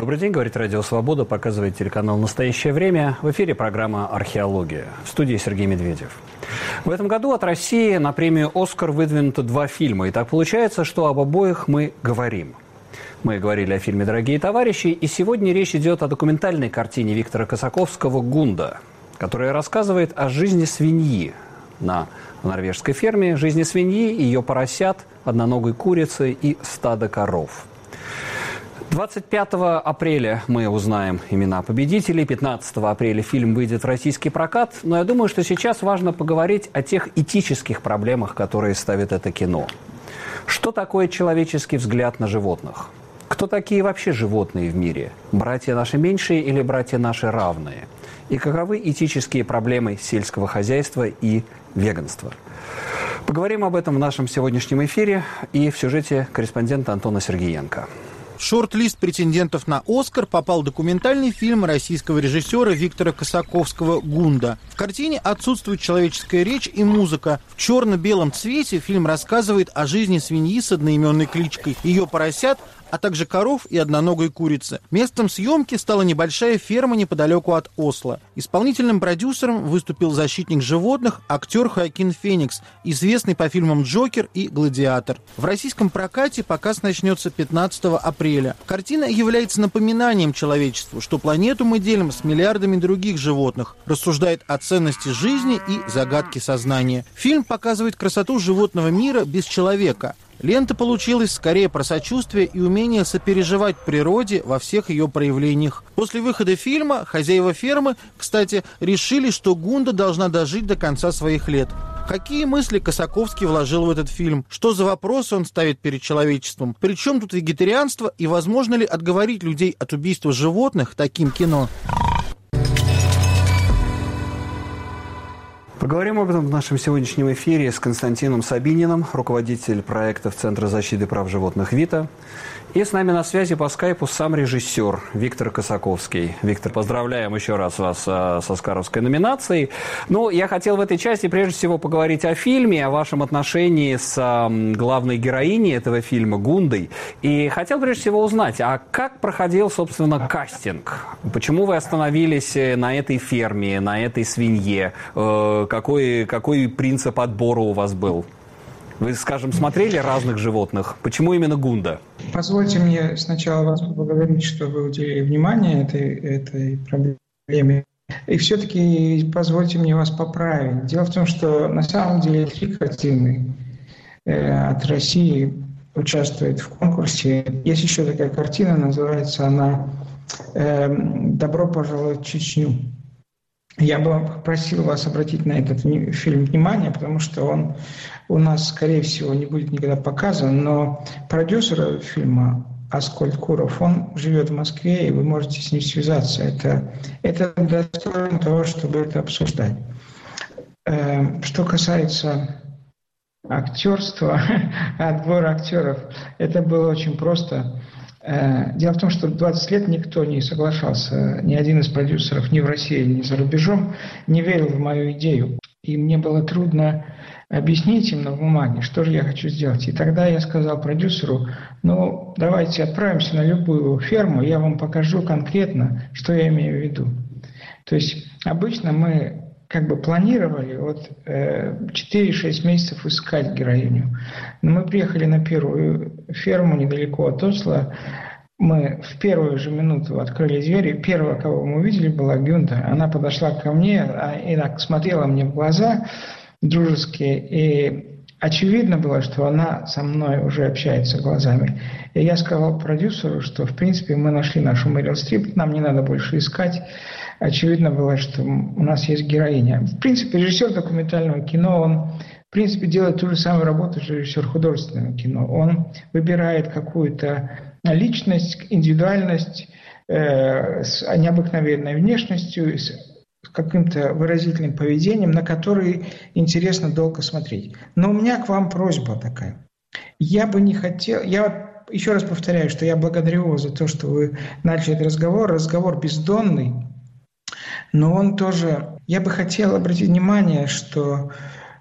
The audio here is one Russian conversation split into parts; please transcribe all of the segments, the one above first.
Добрый день, говорит Радио Свобода, показывает телеканал «Настоящее время». В эфире программа «Археология». В студии Сергей Медведев. В этом году от России на премию «Оскар» выдвинуто 2 фильма. И так получается, что об обоих мы говорим. Мы говорили о фильме «Дорогие товарищи», и сегодня речь идет о документальной картине Виктора Косаковского «Гунда», которая рассказывает о жизни свиньи на норвежской ферме, жизни свиньи, ее поросят, одноногой курицы и стада коров. 25 апреля мы узнаем имена победителей, 15 апреля фильм выйдет в российский прокат, но я думаю, что сейчас важно поговорить о тех этических проблемах, которые ставит это кино. Что такое человеческий взгляд на животных? Кто такие вообще животные в мире? Братья наши меньшие или братья наши равные? И каковы этические проблемы сельского хозяйства и веганства? Поговорим об этом в нашем сегодняшнем эфире и в сюжете корреспондента Антона Сергеенко. В шорт-лист претендентов на «Оскар» попал документальный фильм российского режиссера Виктора Косаковского «Гунда». В картине отсутствует человеческая речь и музыка. В черно-белом цвете фильм рассказывает о жизни свиньи с одноименной кличкой, ее поросят, а также коров и одноногой курицы. Местом съемки стала небольшая ферма неподалеку от Осло. Исполнительным продюсером выступил защитник животных, актер Хоакин Феникс, известный по фильмам «Джокер» и «Гладиатор». В российском прокате показ начнется 15 апреля. Картина является напоминанием человечеству, что планету мы делим с миллиардами других животных, рассуждает о ценности жизни и загадке сознания. Фильм показывает красоту животного мира без человека. Лента получилась скорее про сочувствие и умение сопереживать природе во всех ее проявлениях. После выхода фильма хозяева фермы, кстати, решили, что Гунда должна дожить до конца своих лет. Какие мысли Косаковский вложил в этот фильм? Что за вопросы он ставит перед человечеством? Причем тут вегетарианство и возможно ли отговорить людей от убийства животных таким кино? Поговорим об этом в нашем сегодняшнем эфире с Константином Сабининым, руководитель проектов Центра защиты прав животных «Вита». И с нами на связи по скайпу сам режиссер Виктор Косаковский. Виктор, поздравляем еще раз вас с оскаровской номинацией. Ну, я хотел в этой части прежде всего поговорить о фильме, о вашем отношении с главной героиней этого фильма Гундой. И хотел прежде всего узнать, а как проходил, собственно, кастинг? Почему вы остановились на этой ферме, на этой свинье? Какой принцип отбора у вас был? Вы, скажем, смотрели разных животных. Почему именно Гунда? Позвольте мне сначала вас поблагодарить, что вы уделили внимание этой проблеме. И все-таки позвольте мне вас поправить. Дело в том, что на самом деле 3 картины от России участвуют в конкурсе. Есть еще такая картина, называется она «Добро пожаловать в Чечню». Я бы просил вас обратить на этот фильм внимание, потому что он у нас, скорее всего, не будет никогда показан, но продюсер фильма Аскольд Куров, он живет в Москве, и вы можете с ним связаться. Это достойно того, чтобы это обсуждать. Что касается актерства, отбора актеров, это было очень просто. Дело в том, что 20 лет никто не соглашался, ни один из продюсеров ни в России, ни за рубежом не верил в мою идею. И мне было трудно объяснить им на бумаге, что же я хочу сделать. И тогда я сказал продюсеру, ну, давайте отправимся на любую ферму, я вам покажу конкретно, что я имею в виду. То есть обычно мы как бы планировали 4-6 месяцев искать героиню. Но мы приехали на первую ферму недалеко от Осло. Мы в первую же минуту открыли двери. Первого, кого мы увидели, была Гунда. Она подошла ко мне и так смотрела мне в глаза дружески. И очевидно было, что она со мной уже общается глазами. И я сказал продюсеру, что в принципе мы нашли нашу Мэрил Стрип, нам не надо больше искать. Очевидно было, что у нас есть героиня. В принципе, режиссер документального кино, он, в принципе, делает ту же самую работу, что режиссер художественного кино. Он выбирает какую-то личность, индивидуальность с необыкновенной внешностью, с каким-то выразительным поведением, на который интересно долго смотреть. Но у меня к вам просьба такая. Я бы не хотел... еще раз повторяю, что я благодарю вас за то, что вы начали этот разговор. Разговор бездонный. Но он тоже... Я бы хотел обратить внимание, что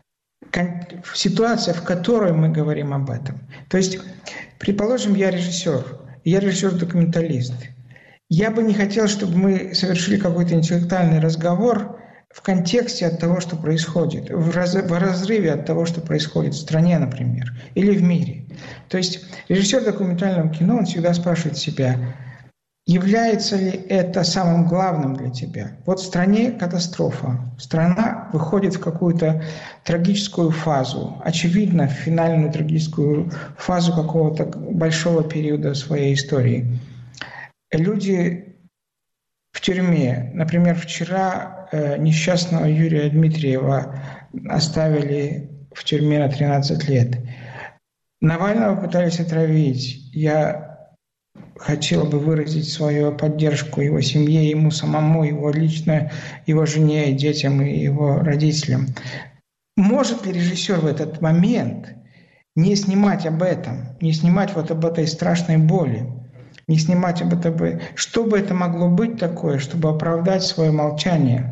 ситуация, в которой мы говорим об этом. То есть, предположим, я режиссер документалист. Я бы не хотел, чтобы мы совершили какой-то интеллектуальный разговор в контексте от того, что происходит, в разрыве от того, что происходит в стране, например, или в мире. То есть режиссер документального кино, он всегда спрашивает себя, является ли это самым главным для тебя? Вот в стране катастрофа. Страна выходит в какую-то трагическую фазу, очевидно, в финальную трагическую фазу какого-то большого периода своей истории. Люди в тюрьме. Например, вчера несчастного Юрия Дмитриева оставили в тюрьме на 13 лет. Навального пытались отравить. Я хотел бы выразить свою поддержку его семье, ему самому, его лично, его жене, детям и его родителям. Может ли режиссер в этот момент не снимать об этом, не снимать вот об этой страшной боли, не снимать об этом, что бы это могло быть такое, чтобы оправдать свое молчание?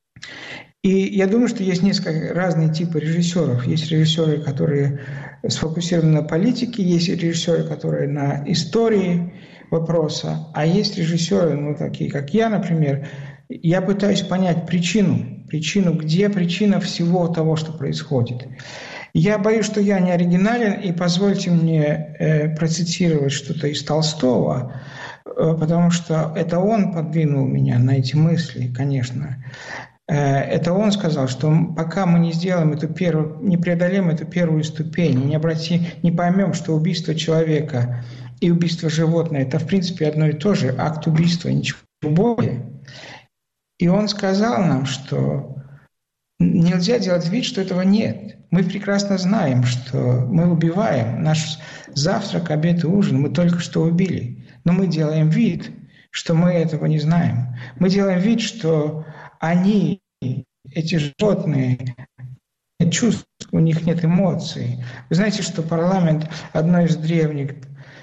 И я думаю, что есть несколько разных типов режиссеров. Есть режиссеры, которые сфокусированы на политике, есть режиссеры, которые на истории вопроса, а есть режиссеры, ну, такие как я, например. Я пытаюсь понять причину, где причина всего того, что происходит. Я боюсь, что я не оригинален, и позвольте мне процитировать что-то из Толстого, потому что это он подвинул меня на эти мысли, конечно. Это он сказал, что пока мы не сделаем не преодолеем эту первую ступень, не поймем, что убийство человека и убийство животного – это, в принципе, одно и то же, акт убийства, ничего более. И он сказал нам, что нельзя делать вид, что этого нет. Мы прекрасно знаем, что мы убиваем. Наш завтрак, обед и ужин мы только что убили. Но мы делаем вид, что мы этого не знаем. Мы делаем вид, что они, эти животные, чувств, у них нет эмоций. Вы знаете, что парламент одной из древних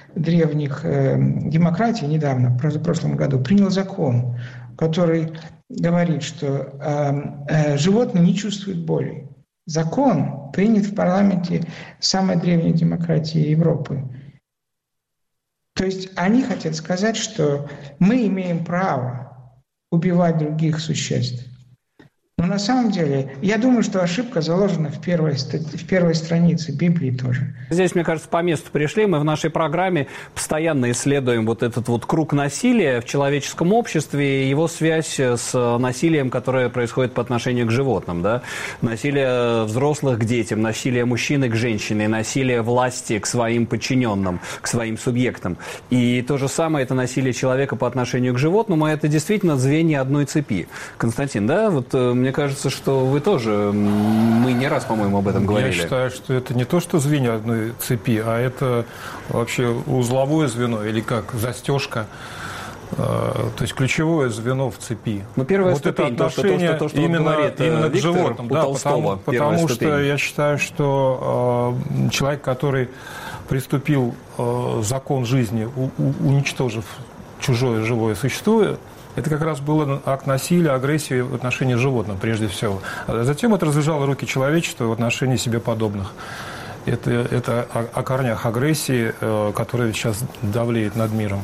демократий недавно, в прошлом году, принял закон, который говорит, что животные не чувствуют боли. Закон принят в парламенте самой древней демократии Европы. То есть они хотят сказать, что мы имеем право убивать других существ. Но на самом деле, я думаю, что ошибка заложена в первой странице Библии тоже. Здесь, мне кажется, по месту пришли. Мы в нашей программе постоянно исследуем вот этот вот круг насилия в человеческом обществе и его связь с насилием, которое происходит по отношению к животным. Да? Насилие взрослых к детям, насилие мужчины к женщине, насилие власти к своим подчиненным, к своим субъектам. И то же самое, это насилие человека по отношению к животному, это действительно звенья одной цепи. Константин, да, вот мне кажется, что вы тоже, мы не раз, по-моему, об этом говорили. Я считаю, что это не то, что звенья одной цепи, а это вообще узловое звено или как застежка, то есть ключевое звено в цепи. Ну, первая вот ступень, это отношение то, что именно Виктор, к животным. Да, Толстого, потому что я считаю, что человек, который приступил закон жизни, уничтожив чужое живое существо, это как раз был акт насилия, агрессии в отношении животных, прежде всего. А затем это развязало руки человечества в отношении себе подобных. Это о корнях агрессии, которая сейчас давлеет над миром.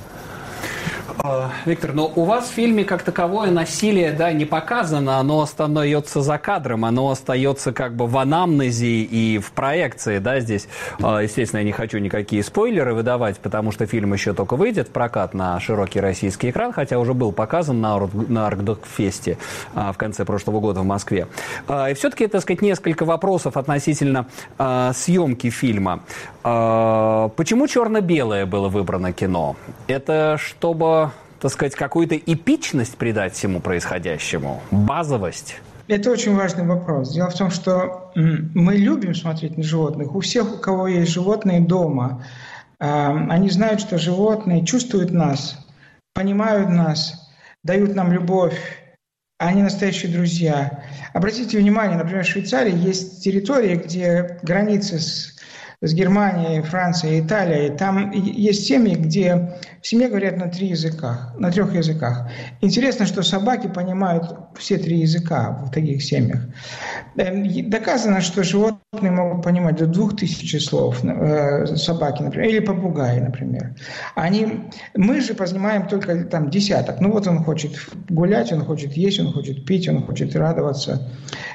Виктор, но у вас в фильме как таковое насилие, да, не показано, оно остается за кадром, оно остается как бы в анамнезе и в проекции, да, здесь, естественно, я не хочу никакие спойлеры выдавать, потому что фильм еще только выйдет в прокат на широкий российский экран, хотя уже был показан на Аркдокфесте в конце прошлого года в Москве. И все-таки, так сказать, несколько вопросов относительно съемки фильма. Почему черно-белое было выбрано кино? Это чтобы, так сказать, какую-то эпичность придать всему происходящему? Базовость? Это очень важный вопрос. Дело в том, что мы любим смотреть на животных. У всех, у кого есть животные дома, они знают, что животные чувствуют нас, понимают нас, дают нам любовь. Они настоящие друзья. Обратите внимание, например, в Швейцарии есть территория, где границы с с Германией, Францией, Италией. Там есть семьи, где в семье говорят на 3 языках, на 3 языках. Интересно, что собаки понимают все 3 языка в таких семьях. Доказано, что животные могут понимать до 2000 слов, собаки, например, или попугаи, например. Мы же понимаем только там десяток. Ну вот он хочет гулять, он хочет есть, он хочет пить, он хочет радоваться.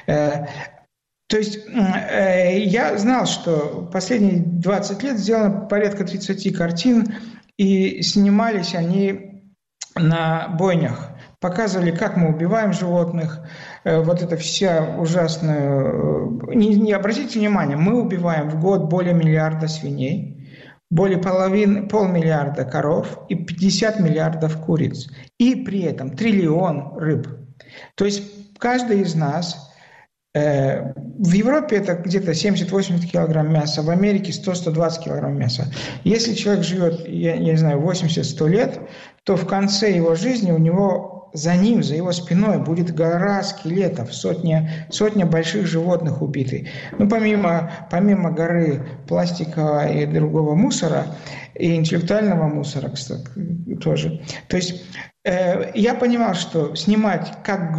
То есть я знал, что последние 20 лет сделано порядка 30 картин, и снимались они на бойнях. Показывали, как мы убиваем животных. Вот это вся ужасная... Не обратите внимания, мы убиваем в год более миллиарда свиней, более полмиллиарда коров и 50 миллиардов куриц. И при этом 1 триллион рыб. То есть каждый из нас... В Европе это где-то 70-80 килограмм мяса, в Америке 100-120 килограмм мяса. Если человек живет, я не знаю, 80-100 лет, то в конце его жизни у него за ним, за его спиной будет гора скелетов, сотня больших животных убиты. Ну, помимо горы пластикового и другого мусора, и интеллектуального мусора, кстати, тоже. То есть я понимал, что снимать как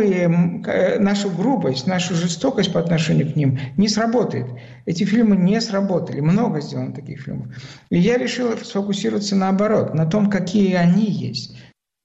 нашу грубость, нашу жестокость по отношению к ним не сработает. Эти фильмы не сработали. Много сделано таких фильмов. И я решил сфокусироваться наоборот, на том, какие они есть.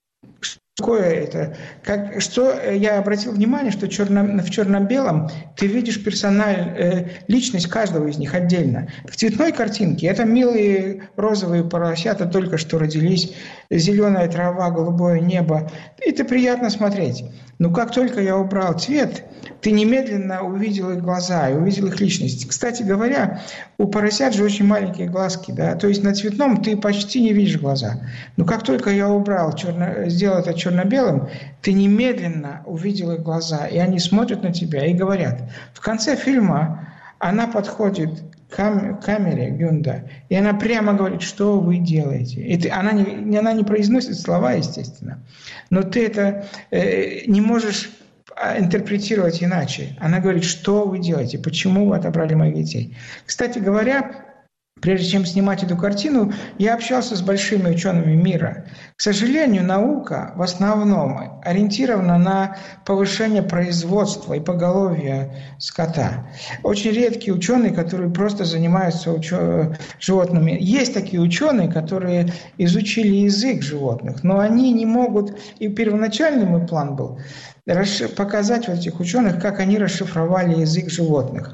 Какое это? Что я обратил внимание, что в черно-белом ты видишь личность каждого из них отдельно. В цветной картинке это милые розовые поросята только что родились, зеленая трава, голубое небо. Это приятно смотреть. Но как только я убрал цвет, ты немедленно увидел их глаза и увидел их личность. Кстати говоря, у поросят же очень маленькие глазки, да, то есть на цветном ты почти не видишь глаза. Но как только я сделал это черно-белым, ты немедленно увидел их глаза, и они смотрят на тебя и говорят. В конце фильма она подходит к камере Гюнда, и она прямо говорит, что вы делаете. Она не произносит слова, естественно, но ты это не можешь интерпретировать иначе. Она говорит, что вы делаете, почему вы отобрали моих детей. Кстати говоря, прежде чем снимать эту картину, я общался с большими учеными мира. К сожалению, наука в основном ориентирована на повышение производства и поголовья скота. Очень редкие ученые, которые просто занимаются животными. Есть такие ученые, которые изучили язык животных, но они не могут... И первоначальный мой план был показать вот этих ученых, как они расшифровали язык животных.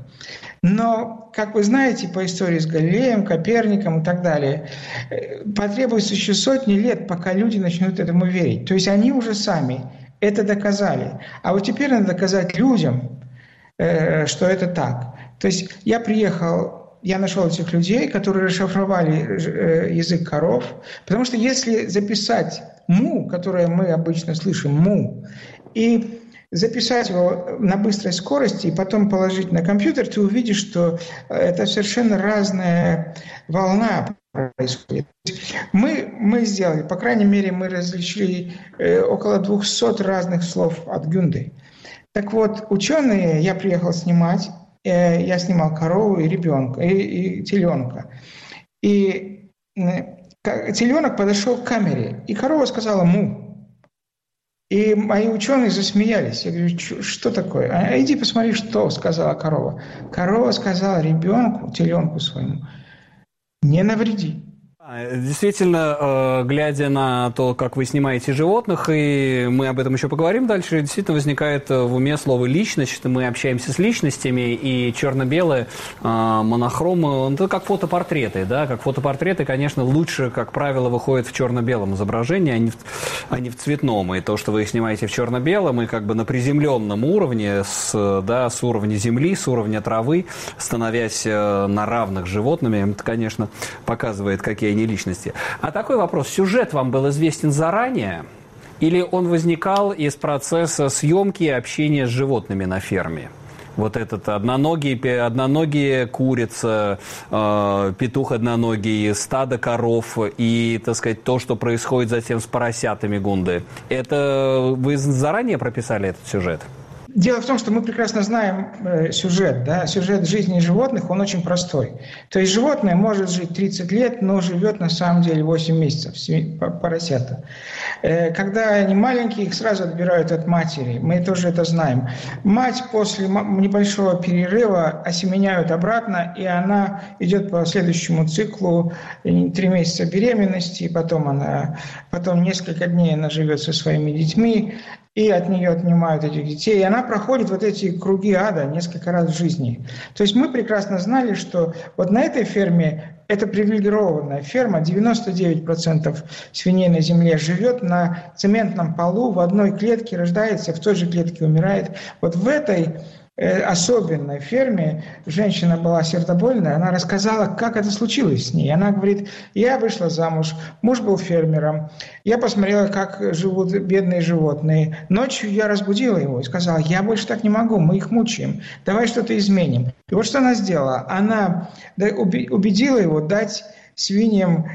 Но, как вы знаете, по истории с Галилеем, Коперником и так далее, потребуется еще сотни лет, пока люди начнут этому верить. То есть они уже сами это доказали. А вот теперь надо доказать людям, что это так. То есть я нашел этих людей, которые расшифровали язык коров, потому что если записать «му», которое мы обычно слышим «му», и записать его на быстрой скорости и потом положить на компьютер, ты увидишь, что это совершенно разная волна происходит. Мы сделали, по крайней мере, мы различили около 200 разных слов от Гюнды. Так вот, ученые, я приехал снимать, я снимал корову и ребенка, и теленка. И теленок подошел к камере, и корова сказала «му». И мои ученые засмеялись. Я говорю, что такое? Иди посмотри, что сказала корова. Корова сказала ребенку, теленку своему, не навреди. Действительно, глядя на то, как вы снимаете животных, и мы об этом еще поговорим дальше, действительно возникает в уме слово «личность». Мы общаемся с личностями, и черно-белые, монохромы, это как фотопортреты. Да? Как фотопортреты, конечно, лучше, как правило, выходят в черно-белом изображении, а не в цветном. И то, что вы их снимаете в черно-белом, и как бы на приземленном уровне, с уровня земли, с уровня травы, становясь на равных с животными, это, конечно, показывает, какие они личности. А такой вопрос. Сюжет вам был известен заранее? Или он возникал из процесса съемки и общения с животными на ферме? Вот этот одноногие курица, петух одноногий, стадо коров и, так сказать, то, что происходит затем с поросятами Гунды. Это вы заранее прописали этот сюжет? Дело в том, что мы прекрасно знаем сюжет. Да? Сюжет жизни животных, он очень простой. То есть животное может жить 30 лет, но живет на самом деле 8 месяцев, поросята. Когда они маленькие, их сразу отбирают от матери. Мы тоже это знаем. Мать после небольшого перерыва осеменяют обратно, и она идет по следующему циклу 3 месяца беременности, потом несколько дней она живет со своими детьми, и от нее отнимают этих детей. И она проходит вот эти круги ада несколько раз в жизни. То есть мы прекрасно знали, что вот на этой ферме, это привилегированная ферма, 99% свиней на земле живет на цементном полу, в одной клетке рождается, в той же клетке умирает. Вот в этой особенной ферме женщина была сердобольная, она рассказала, как это случилось с ней. Она говорит, я вышла замуж, муж был фермером, я посмотрела, как живут бедные животные. Ночью я разбудила его и сказала, я больше так не могу, мы их мучаем, давай что-то изменим. И вот что она сделала, она убедила его дать свиньям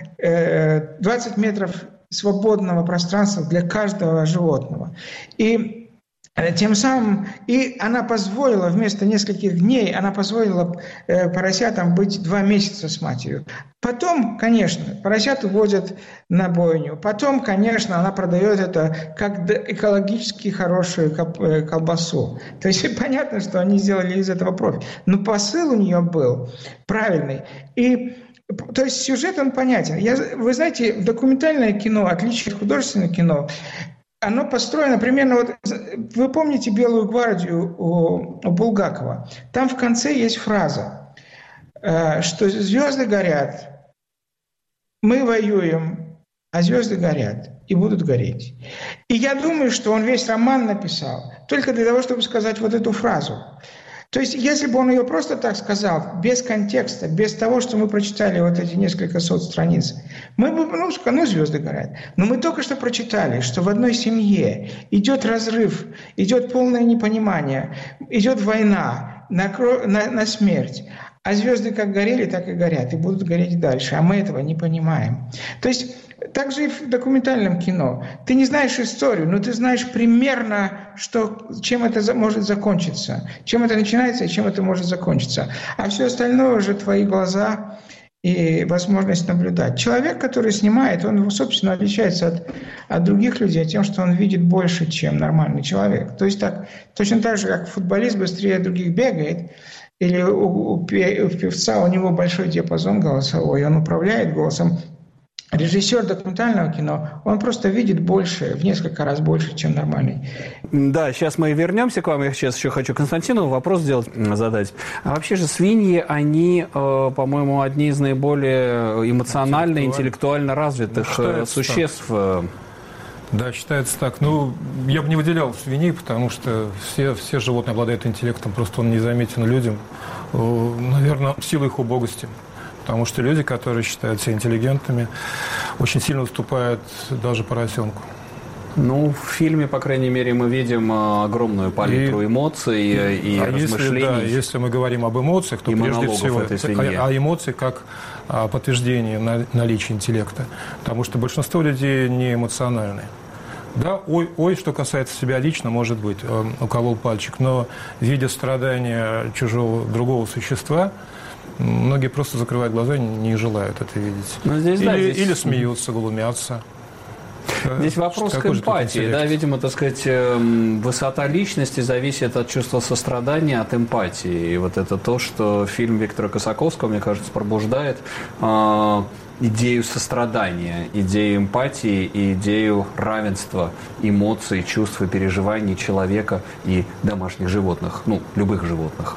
20 метров свободного пространства для каждого животного. И тем самым и она позволила вместо нескольких дней, она позволила поросятам быть 2 месяца с матерью. Потом, конечно, поросят увозят на бойню. Потом, конечно, она продает это как экологически хорошую колбасу. То есть понятно, что они сделали из этого профит. Но посыл у нее был правильный. То есть сюжет, он понятен. Вы знаете, документальное кино, в отличие от художественного кино, оно построено примерно вот... Вы помните «Белую гвардию» у Булгакова? Там в конце есть фраза, что звезды горят, мы воюем, а звезды горят и будут гореть. И я думаю, что он весь роман написал только для того, чтобы сказать вот эту фразу. То есть, если бы он ее просто так сказал, без контекста, без того, что мы прочитали вот эти несколько сот страниц, мы бы, звезды горят. Но мы только что прочитали, что в одной семье идет разрыв, идет полное непонимание, идет война на смерть. А звезды как горели, так и горят, и будут гореть дальше. А мы этого не понимаем. То есть, так же и в документальном кино. Ты не знаешь историю, но ты знаешь примерно, чем это может закончиться. Чем это начинается и чем это может закончиться. А все остальное уже твои глаза и возможность наблюдать. Человек, который снимает, он, собственно, отличается от других людей тем, что он видит больше, чем нормальный человек. То есть точно так же, как футболист быстрее других бегает, или у певца у него большой диапазон голосовой, он управляет голосом. Режиссер документального кино, он просто видит больше, в несколько раз больше, чем нормальный. Да, сейчас мы вернемся к вам. Я сейчас еще хочу Константину вопрос задать. А вообще же свиньи, они, по-моему, одни из наиболее эмоционально, интеллектуально развитых существ. Да, считается так. Я бы не выделял свиней, потому что все животные обладают интеллектом, просто он незаметен людям, наверное, в силу их убогости. Потому что люди, которые считают себя интеллигентными, очень сильно уступают даже поросенку. В фильме, по крайней мере, мы видим огромную палитру эмоций и размышлений. Если мы говорим об эмоциях, то прежде всего о эмоциях как о подтверждении наличия интеллекта. Потому что большинство людей не эмоциональны. Да, что касается себя лично, может быть, уколол пальчик, но видя страдания другого существа, многие просто закрывают глаза и не желают это видеть. Или смеются, глумятся. Здесь вопрос к эмпатии. Да, видимо, так сказать, высота личности зависит от чувства сострадания, от эмпатии. И вот это то, что фильм Виктора Косаковского, мне кажется, пробуждает идею сострадания, идею эмпатии и идею равенства эмоций, чувств и переживаний человека и домашних животных, любых животных.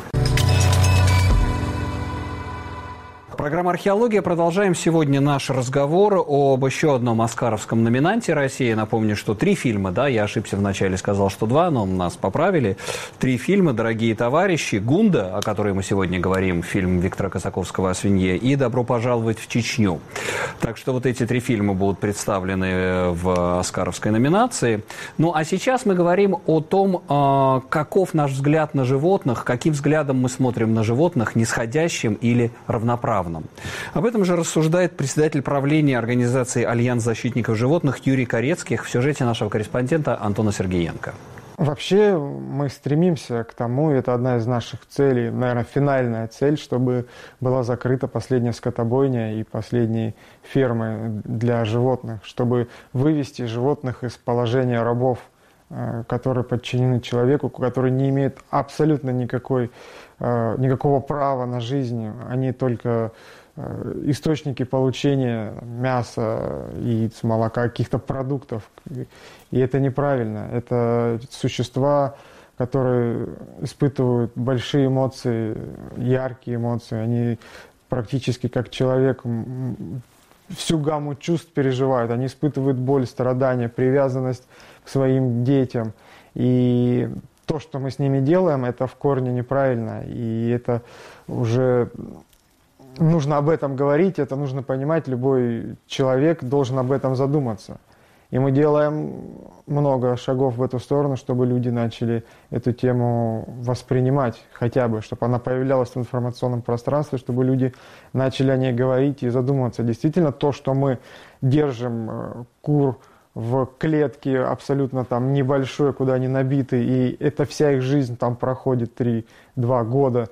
Программа «Археология». Продолжаем сегодня наш разговор об еще одном оскаровском номинанте России. Напомню, что 3 фильма, да, я ошибся вначале, сказал, что 2, но нас поправили. 3 фильма, дорогие товарищи. «Гунда», о которой мы сегодня говорим, фильм Виктора Косаковского о свинье, и «Добро пожаловать в Чечню». Так что вот эти 3 фильма будут представлены в оскаровской номинации. А сейчас мы говорим о том, каков наш взгляд на животных, каким взглядом мы смотрим на животных, нисходящим или равноправным. Об этом же рассуждает председатель правления организации «Альянс защитников животных» Юрий Корецких в сюжете нашего корреспондента Антона Сергеенко. Вообще мы стремимся к тому, это одна из наших целей, наверное, финальная цель, чтобы была закрыта последняя скотобойня и последние фермы для животных, чтобы вывести животных из положения рабов, которые подчинены человеку, которые не имеют абсолютно никакого права на жизнь, они только источники получения мяса, яиц, молока, каких-то продуктов. И это неправильно. Это существа, которые испытывают большие эмоции, яркие эмоции. Они практически как человек всю гамму чувств переживают. Они испытывают боль, страдания, привязанность к своим детям. И то, что мы с ними делаем, это в корне неправильно. И это уже... Нужно об этом говорить, это нужно понимать, любой человек должен об этом задуматься. И мы делаем много шагов в эту сторону, чтобы люди начали эту тему воспринимать хотя бы, чтобы она появлялась в информационном пространстве, чтобы люди начали о ней говорить и задумываться. Действительно, то, что мы держим кур в клетке абсолютно там небольшой, куда они набиты, и это вся их жизнь там проходит 3-2 года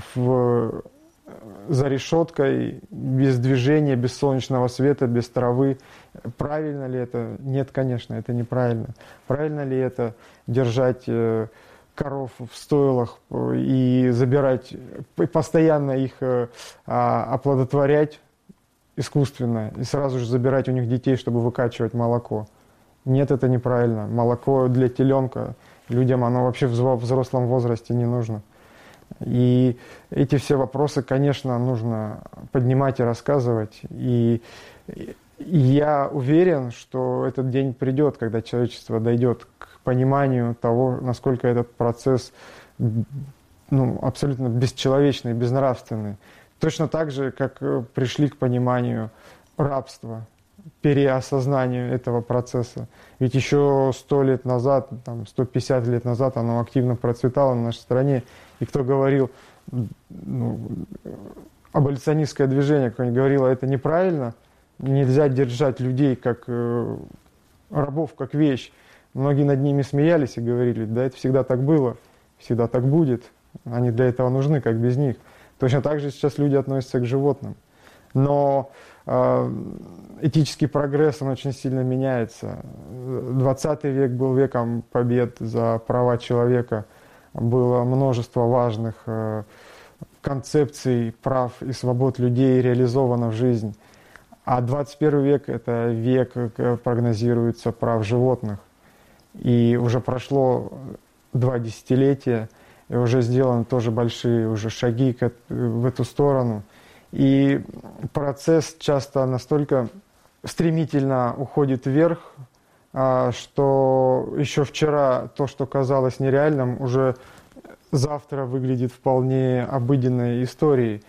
за решеткой, без движения, без солнечного света, без травы. Правильно ли это? Нет, конечно, это неправильно. Правильно ли это держать коров в стойлах и забирать, постоянно их оплодотворять искусственно и сразу же забирать у них детей, чтобы выкачивать молоко? Нет, это неправильно. Молоко для теленка людям, оно вообще в взрослом возрасте не нужно. И эти все вопросы, конечно, нужно поднимать и рассказывать. И я уверен, что этот день придет, когда человечество дойдет к пониманию того, насколько этот процесс абсолютно бесчеловечный, безнравственный. Точно так же, как пришли к пониманию рабства, переосознанию этого процесса. Ведь еще 100 лет назад, 150 лет назад оно активно процветало в нашей стране. И кто говорил, аболиционистское движение, кто говорило, это неправильно, нельзя держать людей как рабов, как вещь. Многие над ними смеялись и говорили, да, это всегда так было, всегда так будет, они для этого нужны, как без них. Точно так же сейчас люди относятся к животным. Но этический прогресс, он очень сильно меняется. 20 век был веком побед за права человека. Было множество важных концепций прав и свобод людей реализовано в жизнь. А 21 век – это век, прогнозируется, прав животных. И уже прошло 2 десятилетия, и уже сделаны тоже большие уже шаги в эту сторону. И процесс часто настолько стремительно уходит вверх, что еще вчера то, что казалось нереальным, уже завтра выглядит вполне обыденной историей.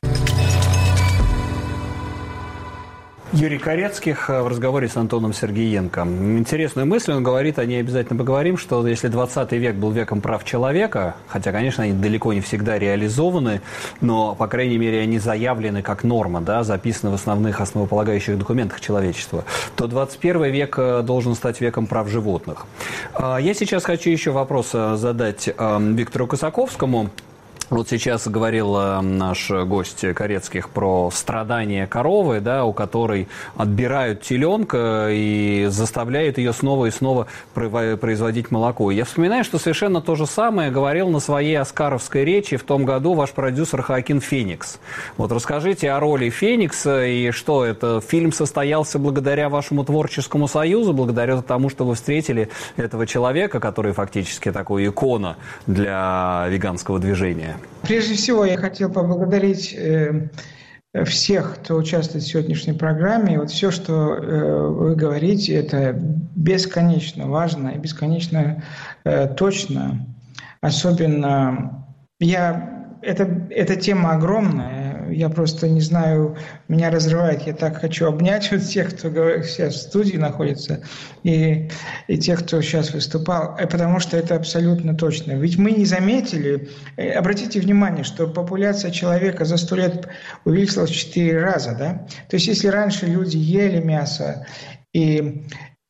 Юрий Корецких в разговоре с Антоном Сергеенко. Интересную мысль он говорит, о ней обязательно поговорим, что если 20 век был веком прав человека, хотя, конечно, они далеко не всегда реализованы, но, по крайней мере, они заявлены как норма, да, записаны в основных основополагающих документах человечества, то 21 век должен стать веком прав животных. Я сейчас хочу еще вопрос задать Виктору Косаковскому. Вот сейчас говорил наш гость Корецких про страдания коровы, да, у которой отбирают теленка и заставляют ее снова и снова производить молоко. Я вспоминаю, что совершенно то же самое говорил на своей оскаровской речи в том году ваш продюсер Хоакин Феникс. Вот расскажите о роли Феникса и что это, фильм состоялся благодаря вашему творческому союзу, благодаря тому, что вы встретили этого человека, который фактически такой икона для веганского движения. Прежде всего, я хотел поблагодарить всех, кто участвует в сегодняшней программе. Вот все, что вы говорите, это бесконечно важно и бесконечно точно. Особенно эта тема огромная. Я просто не знаю, меня разрывает. Я так хочу обнять вот тех, кто сейчас в студии находится, и тех, кто сейчас выступал, потому что это абсолютно точно. Ведь мы не заметили, обратите внимание, что популяция человека за 100 лет увеличилась в 4 раза. Да? То есть если раньше люди ели мясо и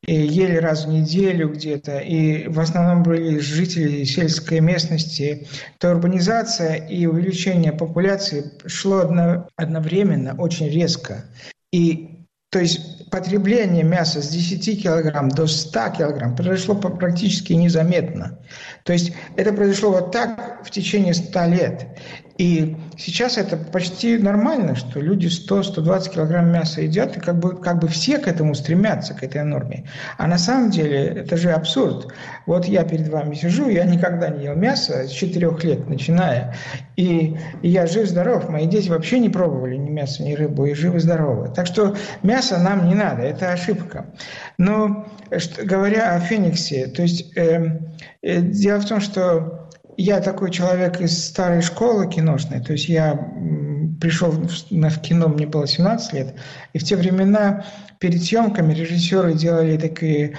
и ели раз в неделю где-то, и в основном были жители сельской местности, то урбанизация и увеличение популяции шло одновременно, очень резко. И то есть потребление мяса с 10 килограмм до 100 килограмм произошло практически незаметно. То есть это произошло вот так в течение 100 лет. И сейчас это почти нормально, что люди 100-120 килограмм мяса едят, и как бы все к этому стремятся, к этой норме. А на самом деле это же абсурд. Вот я перед вами сижу, я никогда не ел мясо с 4 лет начиная, и я жив-здоров. Мои дети вообще не пробовали ни мясо, ни рыбу, и живы-здоровы. Так что мясо нам не надо, это ошибка. Но говоря о Фениксе, то есть дело в том, что я такой человек из старой школы киношной, то есть я пришел в кино, мне было 17 лет, и в те времена перед съемками режиссеры делали такие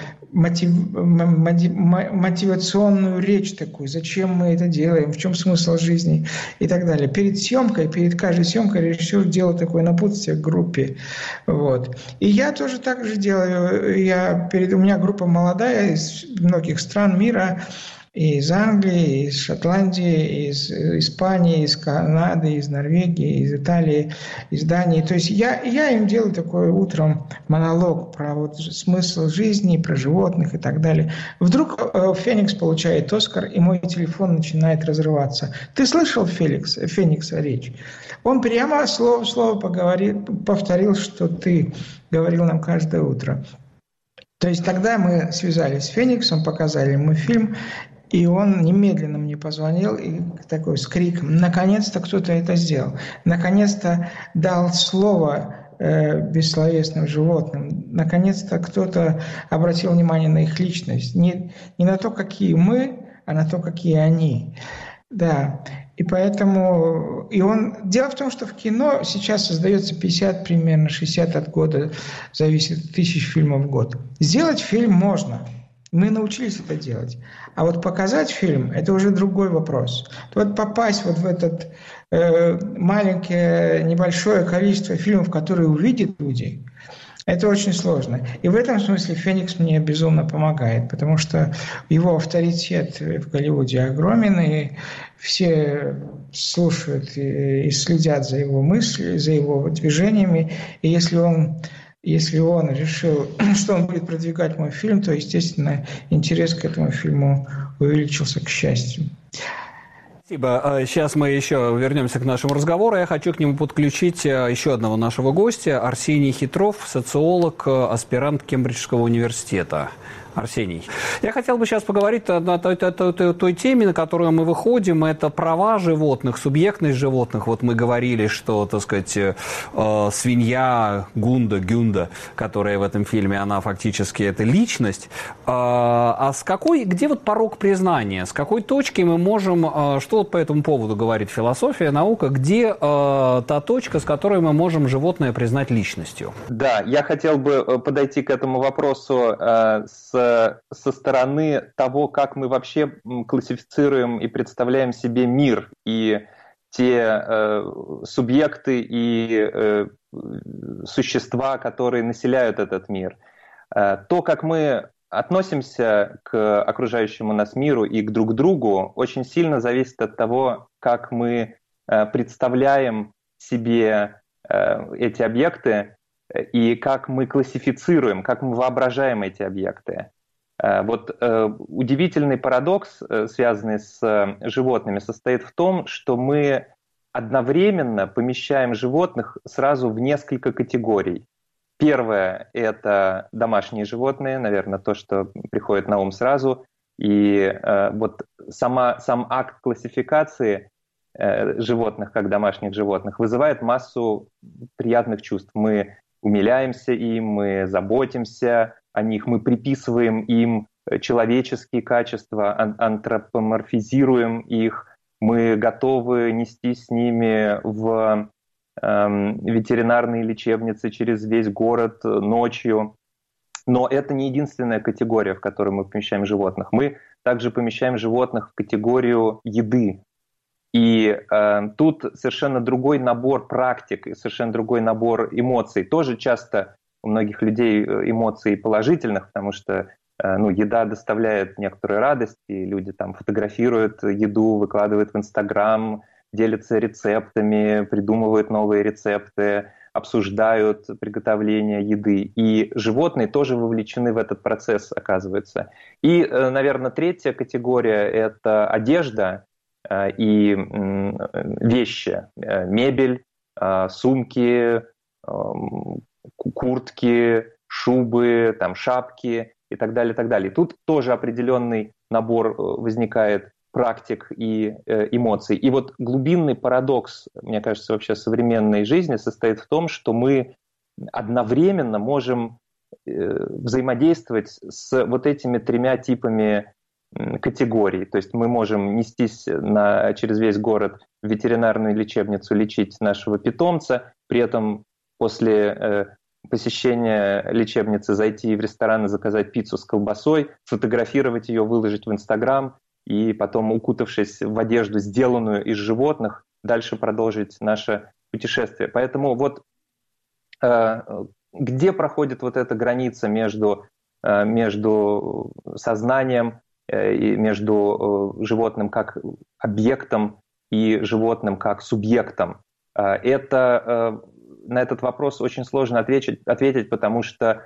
мотивационную речь такую, зачем мы это делаем, в чем смысл жизни и так далее. Перед съемкой, перед каждой съемкой режиссер делал такое напутствие к группе. Вот. И я тоже так же делаю. У меня группа молодая из многих стран мира, и из Англии, из Шотландии, из Испании, из Канады, из Норвегии, из Италии, из Дании. То есть я им делаю такой утром монолог про вот смысл жизни, про животных и так далее. Вдруг Феникс получает Оскар, и мой телефон начинает разрываться. Ты слышал Феникса речь? Он прямо слово в слово повторил, что ты говорил нам каждое утро. То есть тогда мы связались с Фениксом, показали ему фильм, и он немедленно мне позвонил и такой с криком: наконец-то кто-то это сделал, наконец-то дал слово бессловесным животным, наконец-то кто-то обратил внимание на их личность, не на то, какие мы, а на то, какие они. Да, и поэтому... Дело в том, что в кино сейчас создается 50, примерно 60 от года, зависит, тысяч фильмов в год. Сделать фильм можно. Мы научились это делать. А вот показать фильм – это уже другой вопрос. Вот попасть вот в этот маленькое, небольшое количество фильмов, которые увидят люди, это очень сложно. И в этом смысле Феникс мне безумно помогает, потому что его авторитет в Голливуде огромен, и все слушают и следят за его мыслями, за его движениями. И если он решил, что он будет продвигать мой фильм, то, естественно, интерес к этому фильму увеличился, к счастью. Спасибо. Сейчас мы еще вернемся к нашему разговору. Я хочу к нему подключить еще одного нашего гостя, Арсений Хитров, социолог, аспирант Кембриджского университета. Арсений, я хотел бы сейчас поговорить о той теме, на которую мы выходим. Это права животных, субъектность животных. Вот мы говорили, что, так сказать, свинья Гюнда, которая в этом фильме, она фактически это личность. Где вот порог признания? С какой точки мы можем, что вот по этому поводу говорит философия, наука, где та точка, с которой мы можем животное признать личностью? Да, я хотел бы подойти к этому вопросу со стороны того, как мы вообще классифицируем и представляем себе мир, и те субъекты и существа, которые населяют этот мир. То, как мы относимся к окружающему нас миру и к друг другу, очень сильно зависит от того, как мы представляем себе эти объекты, и как мы классифицируем, как мы воображаем эти объекты. Вот удивительный парадокс, связанный с животными, состоит в том, что мы одновременно помещаем животных сразу в несколько категорий. Первое – это домашние животные, наверное, то, что приходит на ум сразу. И вот сам акт классификации животных, как домашних животных, вызывает массу приятных чувств. Мы умиляемся им, мы заботимся о них, мы приписываем им человеческие качества, антропоморфизируем их, мы готовы нести с ними в ветеринарные лечебницы через весь город ночью. Но это не единственная категория, в которую мы помещаем животных. Мы также помещаем животных в категорию еды. И тут совершенно другой набор практик и совершенно другой набор эмоций. Тоже часто у многих людей эмоций положительных, потому что еда доставляет некоторую радость, и люди там фотографируют еду, выкладывают в Инстаграм, делятся рецептами, придумывают новые рецепты, обсуждают приготовление еды. И животные тоже вовлечены в этот процесс, оказывается. И, наверное, третья категория – это одежда и вещи, мебель, сумки, куртки, шубы, там, шапки и так далее, и так далее. Тут тоже определенный набор возникает практик и эмоций. И вот глубинный парадокс, мне кажется, вообще современной жизни состоит в том, что мы одновременно можем взаимодействовать с вот этими тремя типами категорий. То есть мы можем нестись через весь город в ветеринарную лечебницу, лечить нашего питомца, при этом после посещения лечебницы зайти в ресторан и заказать пиццу с колбасой, сфотографировать ее, выложить в Инстаграм и потом, укутавшись в одежду, сделанную из животных, дальше продолжить наше путешествие. Поэтому вот где проходит вот эта граница между сознанием и между животным как объектом и животным как субъектом? На этот вопрос очень сложно ответить, потому что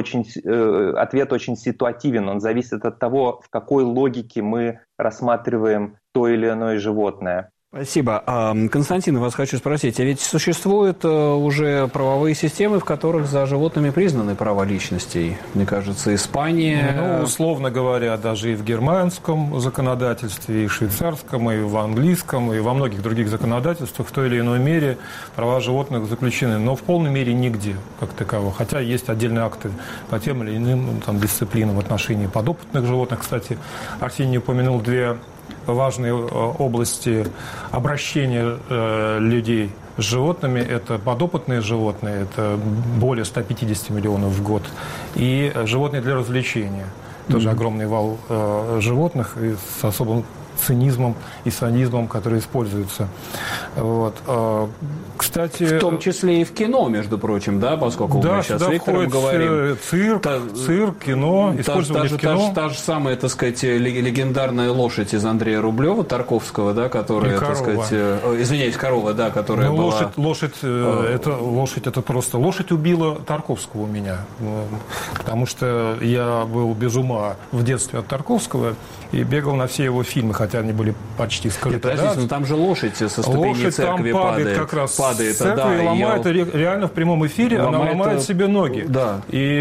ответ очень ситуативен, он зависит от того, в какой логике мы рассматриваем то или иное животное. Спасибо. Константин, вас хочу спросить, а ведь существуют уже правовые системы, в которых за животными признаны права личностей? Мне кажется, Испания... условно говоря, даже и в германском законодательстве, и в швейцарском, и в английском, и во многих других законодательствах в той или иной мере права животных заключены, но в полной мере нигде, как таково. Хотя есть отдельные акты по тем или иным дисциплинам в отношении подопытных животных. Кстати, Арсений упомянул две важные области обращения людей с животными. Это подопытные животные, это более 150 миллионов в год, и животные для развлечения. Тоже огромный вал животных с особым цинизмом и садизмом, которые используются. Вот. Кстати, в том числе и в кино, между прочим, да, поскольку мы сейчас с Виктором говорим. Цирк, кино, использование в кино. Та же самая, так сказать, легендарная лошадь из Андрея Рублева, Тарковского, да, которая, так сказать, извиняюсь, корова, да, которая была... Лошадь это просто... Лошадь убила Тарковского у меня, потому что я был без ума в детстве от Тарковского и бегал на все его фильмы, хотя они были почти скрыты. Подождите, но там же лошадь со ступени церкви падает. Как раз падает, церкви, ломает, реально в прямом эфире она ломает себе ноги. Да.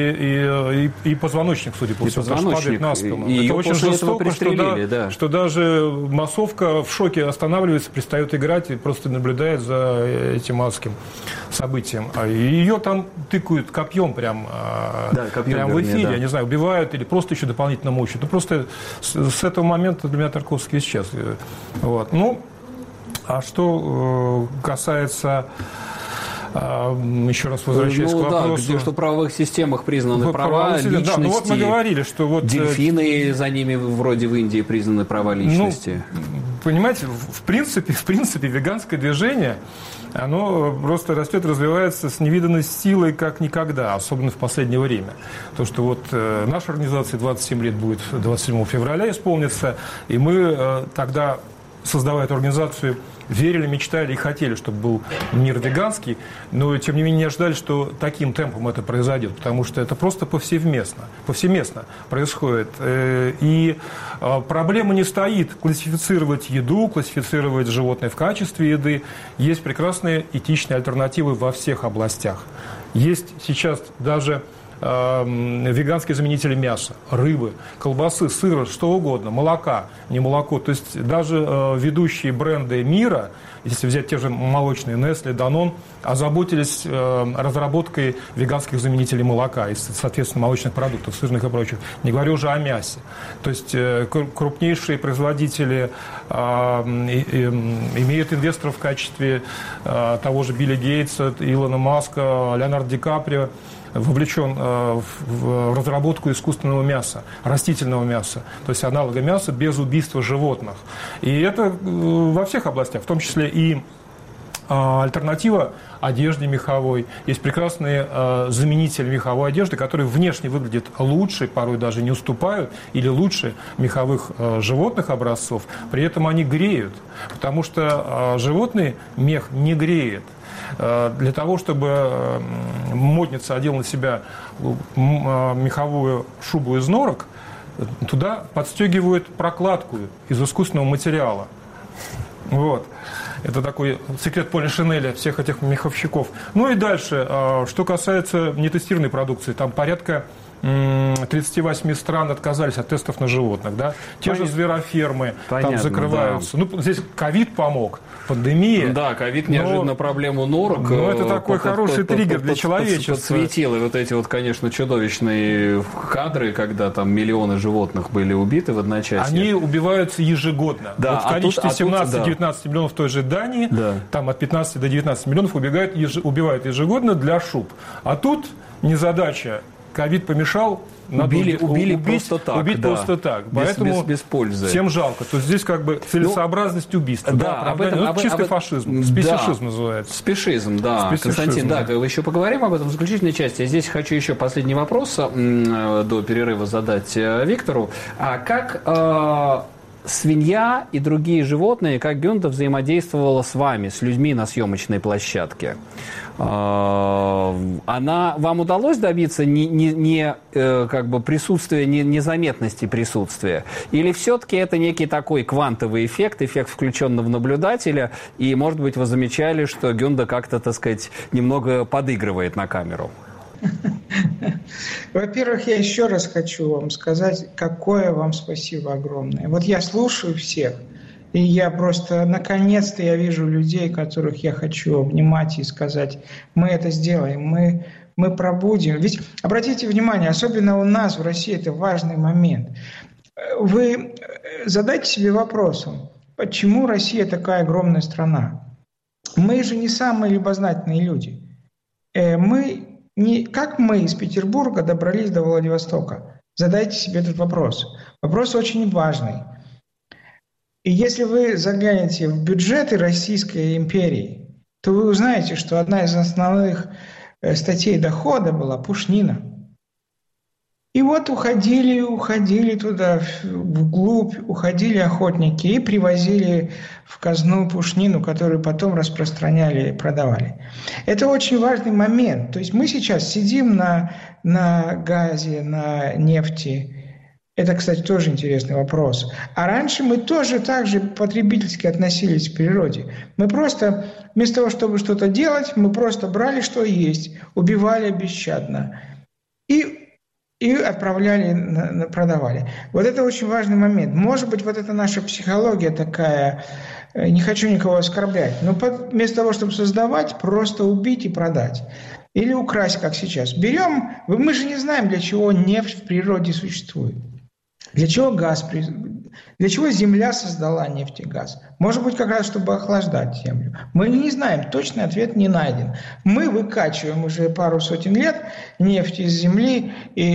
И позвоночник, судя по всему, падает на спину. И это очень жестоко, что даже массовка в шоке останавливается, перестает играть и просто наблюдает за этим адским событием. И ее там тыкают копьем прям в эфире, я не знаю, убивают или просто еще дополнительно мучают. Ну, просто с этого момента для меня Тарковский исчез. Вот. А что касается, еще раз возвращаясь к вопросу... Да, что в правовых системах признаны права личности. Да, вот мы говорили, что вот... Дельфины за ними вроде в Индии признаны права личности. Понимаете, в принципе, веганское движение, оно просто растет, развивается с невиданной силой, как никогда, особенно в последнее время. То, что вот наша организация 27 лет будет 27 февраля исполнится, и мы тогда, создавая эту организацию, верили, мечтали и хотели, чтобы был мир веганский, но, тем не менее, не ожидали, что таким темпом это произойдет, потому что это просто повсеместно происходит. И проблема не стоит классифицировать еду, классифицировать животное в качестве еды. Есть прекрасные этичные альтернативы во всех областях. Есть сейчас даже веганские заменители мяса, рыбы, колбасы, сыра, что угодно, молока, не молоко. То есть даже ведущие бренды мира, если взять те же молочные Nestle, Danone, озаботились разработкой веганских заменителей молока и, соответственно, молочных продуктов, сырных и прочих. Не говорю уже о мясе. То есть крупнейшие производители имеют инвесторов в качестве того же Билла Гейтса, Илона Маска, Леонардо Ди Каприо, вовлечен в разработку искусственного мяса, растительного мяса, то есть аналога мяса без убийства животных. И это во всех областях, в том числе и альтернатива одежде меховой. Есть прекрасные заменители меховой одежды, которые внешне выглядят лучше, порой даже не уступают, или лучше меховых животных образцов. При этом они греют, потому что животный мех не греет. Для того, чтобы модница одела на себя меховую шубу из норок, туда подстегивают прокладку из искусственного материала. Вот. Это такой секрет Поля Шинеля, всех этих меховщиков. Ну и дальше, что касается нетестированной продукции, там порядка 38 стран отказались от тестов на животных. Да? Те же зверофермы там закрываются. Да. Ну, здесь ковид помог, пандемия. Да, ковид неожиданно проблему норок. Ну, это такой хороший триггер для человечества. Подсветил. И вот эти вот, конечно, чудовищные кадры, когда там миллионы животных были убиты в одночасье. Они убиваются ежегодно. Да, вот в количестве 17-19 миллионов в той же Дании, там от 15 до 19 миллионов убивают ежегодно для шуб. А тут незадача. Ковид помешал, убили просто так. Убить просто так. Поэтому без пользы. Всем жалко. То есть здесь как бы целесообразность убийства. Да, об этом, чистый фашизм. Спесишизм называется. Спешизм, да. Константин, да, еще поговорим об этом в заключительной части. Я здесь хочу еще последний вопрос до перерыва задать Виктору. А как свинья и другие животные, как Гюнда взаимодействовала с вами, с людьми на съемочной площадке? Вам удалось добиться как бы присутствия, незаметности присутствия? Или все-таки это некий такой квантовый эффект включенного наблюдателя, и, может быть, вы замечали, что Гюнда как-то, так сказать, немного подыгрывает на камеру? Во-первых, я еще раз хочу вам сказать, какое вам спасибо огромное. Вот я слушаю всех, и я просто, наконец-то, я вижу людей, которых я хочу обнимать и сказать, мы это сделаем, мы пробудем. Ведь, обратите внимание, особенно у нас в России это важный момент. Вы задайте себе вопросом, почему Россия такая огромная страна? Мы же не самые любознательные люди. Как мы из Петербурга добрались до Владивостока? Задайте себе этот вопрос. Вопрос очень важный. И если вы заглянете в бюджеты Российской империи, то вы узнаете, что одна из основных статей дохода была пушнина. И вот уходили туда, вглубь, уходили охотники и привозили в казну пушнину, которую потом распространяли и продавали. Это очень важный момент. То есть мы сейчас сидим на газе, на нефти. Это, кстати, тоже интересный вопрос. А раньше мы тоже так же потребительски относились к природе. Мы просто, вместо того, чтобы что-то делать, мы просто брали, что есть, убивали бесщадно. И отправляли, продавали. Вот это очень важный момент. Может быть, вот это наша психология такая, не хочу никого оскорблять, но вместо того, чтобы создавать, просто убить и продать. Или украсть, как сейчас. Берем, мы же не знаем, для чего нефть в природе существует. Для чего газ, для чего Земля создала нефть и газ? Может быть, как раз, чтобы охлаждать Землю. Мы не знаем, точный ответ не найден. Мы выкачиваем уже пару сотен лет нефть из Земли,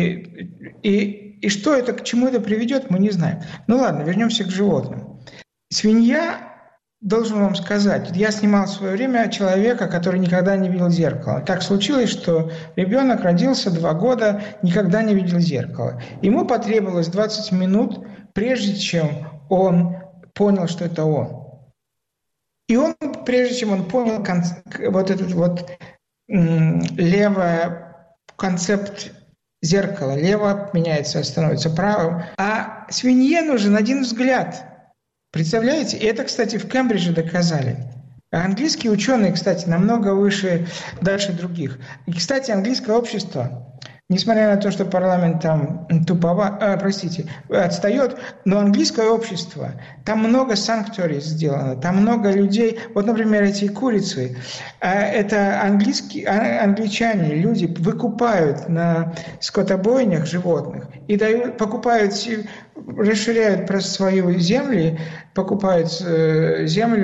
и что это, к чему это приведет, мы не знаем. Ну ладно, вернемся к животным. Свинья, должен вам сказать, я снимал в свое время человека, который никогда не видел зеркала. Так случилось, что ребенок родился 2 года, никогда не видел зеркала. Ему потребовалось 20 минут, прежде чем он понял, что это он. И он, прежде чем он понял вот этот вот концепт зеркала, лево меняется, становится правым, а свинье нужен один взгляд. Представляете? И это, кстати, в Кембридже доказали. Английские ученые, кстати, намного дальше других. И, кстати, английское общество, несмотря на то, что парламент там отстает, но английское общество, там много санктуарий сделано, там много людей. Вот, например, эти курицы, это англичане, люди выкупают на скотобойнях животных и покупают, расширяют про свою землю, покупают землю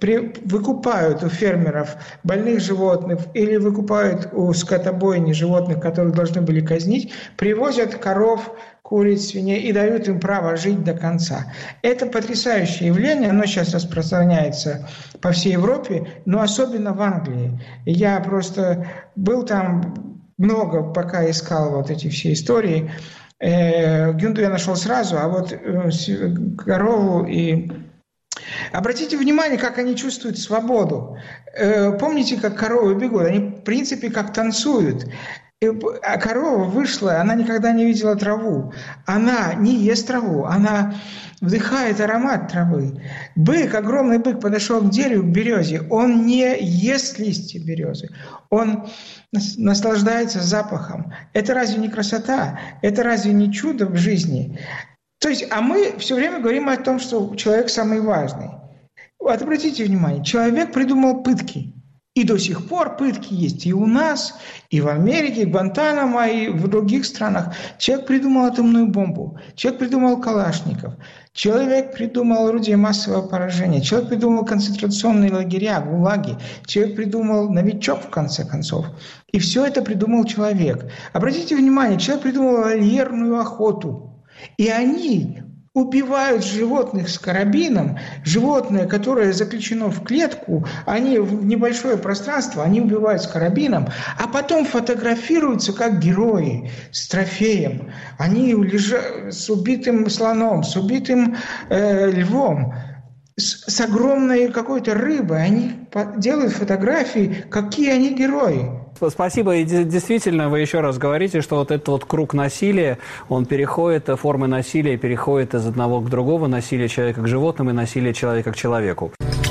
выкупают у фермеров больных животных или выкупают у скотобойни животных, которых должны были казнить, привозят коров, куриц, свиней и дают им право жить до конца. Это потрясающее явление, оно сейчас распространяется по всей Европе, но особенно в Англии. Я просто был там много, пока искал вот эти все истории. Гюнду я нашел сразу, а вот корову и... Обратите внимание, как они чувствуют свободу. Помните, как коровы бегут? Они, в принципе, как танцуют. А корова вышла, она никогда не видела траву. Она не ест траву, она вдыхает аромат травы. Бык, огромный бык, подошел к дереву, к березе. Он не ест листья березы. Он наслаждается запахом. Это разве не красота? Это разве не чудо в жизни? То есть, а мы все время говорим о том, что человек самый важный. Вот обратите внимание, человек придумал пытки. И до сих пор пытки есть и у нас, и в Америке, и в Гуантанамо, и в других странах. Человек придумал атомную бомбу, человек придумал калашников, человек придумал орудие массового поражения, человек придумал концентрационные лагеря, гулаги, человек придумал новичок, в конце концов. И все это придумал человек. Обратите внимание, человек придумал вольерную охоту. И они убивают животных с карабином. Животное, которое заключено в клетку, они в небольшое пространство, они убивают с карабином, а потом фотографируются как герои с трофеем. Они лежат с убитым слоном, с убитым львом, с огромной какой-то рыбой. Они делают фотографии, какие они герои. Спасибо. И действительно, вы еще раз говорите, что вот этот вот круг насилия, он переходит, формы насилия переходят из одного к другому, насилие человека к животным и насилие человека к человеку.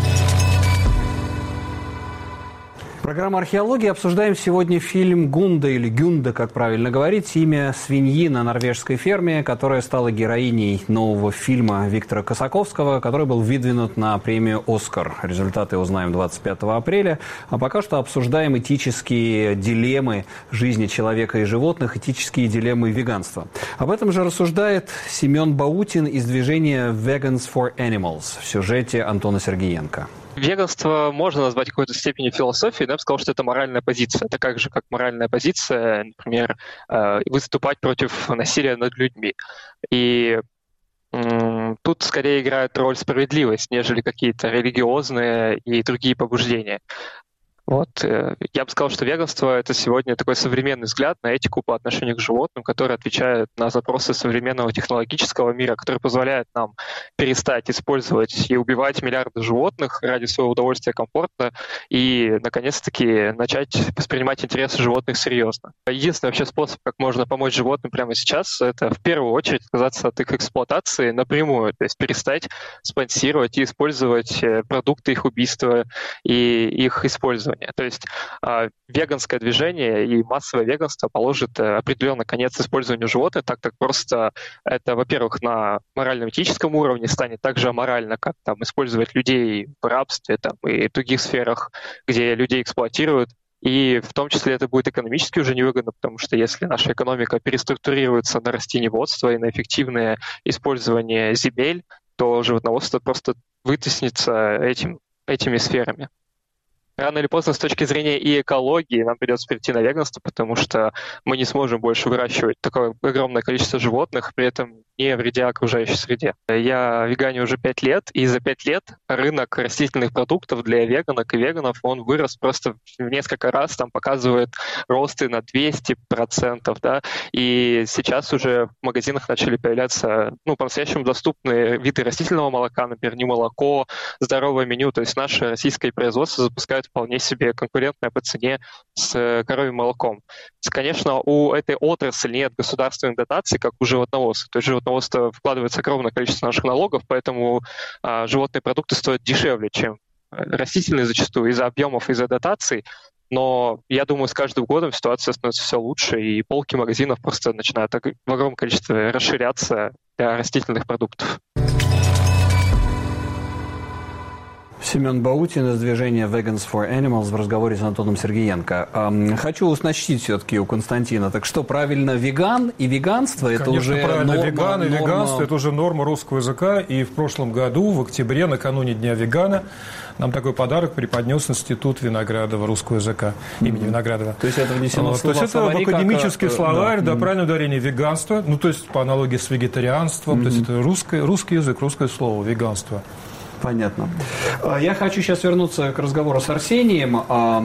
Программа «Археология». Обсуждаем сегодня фильм «Гунда» или «Гюнда», как правильно говорить, имя свиньи на норвежской ферме, которая стала героиней нового фильма Виктора Косаковского, который был выдвинут на премию «Оскар». Результаты узнаем 25 апреля. А пока что обсуждаем этические дилеммы жизни человека и животных, этические дилеммы веганства. Об этом же рассуждает Семен Баутин из движения «Vegans for Animals» в сюжете Антона Сергеенко. Веганство можно назвать какой-то степенью философией, но я бы сказал, что это моральная позиция. Это как же, как моральная позиция, например, выступать против насилия над людьми. И тут скорее играет роль справедливость, нежели какие-то религиозные и другие побуждения. Вот. Я бы сказал, что веганство — это сегодня такой современный взгляд на этику по отношению к животным, который отвечает на запросы современного технологического мира, который позволяет нам перестать использовать и убивать миллиарды животных ради своего удовольствия и комфорта и, наконец-таки, начать воспринимать интересы животных серьезно. Единственный вообще способ, как можно помочь животным прямо сейчас, это в первую очередь отказаться от их эксплуатации напрямую, то есть перестать спонсировать и использовать продукты их убийства и их использования. То есть веганское движение и массовое веганство положит определенный конец использованию животных, так как просто это, во-первых, на морально-этическом уровне станет так же аморально, как там, использовать людей в рабстве там, и в других сферах, где людей эксплуатируют. И в том числе это будет экономически уже невыгодно, потому что если наша экономика переструктурируется на растениеводство и на эффективное использование земель, то животноводство просто вытеснится этими сферами. Рано или поздно, с точки зрения и экологии, нам придется перейти на веганство, потому что мы не сможем больше выращивать такое огромное количество животных, при этом не вредя окружающей среде. Я веганю уже 5 лет, и за 5 лет рынок растительных продуктов для веганок и веганов, он вырос просто в несколько раз, там показывает росты на 200%, да, и сейчас уже в магазинах начали появляться, по-настоящему доступные виды растительного молока, например, не молоко, здоровое меню, то есть наше российское производство запускает вполне себе конкурентное по цене с коровьим молоком. Конечно, у этой отрасли нет государственных дотаций, как у животноводства. То есть животноводство вкладывается огромное количество наших налогов, поэтому животные продукты стоят дешевле, чем растительные зачастую из-за объемов, из-за дотаций. Но я думаю, с каждым годом ситуация становится все лучше, и полки магазинов просто начинают в огромном количестве расширяться для растительных продуктов. Семен Баутин из движения Vegans for Animals в разговоре с Антоном Сергеенко. Хочу уточнить все-таки у Константина. Так что, правильно, веган и веганство – это Конечно, уже правильно, норма, веган и веганство – это уже норма русского языка. И в прошлом году, в октябре, накануне Дня вегана, нам такой подарок преподнес Институт Виноградова русского языка, имени Виноградова. То есть это внесено в То есть это в академический словарь, да, правильное ударение веганство, ну то есть по аналогии с вегетарианством, то есть это русский язык, русское слово, веганство. Понятно. Я хочу сейчас вернуться к разговору с Арсением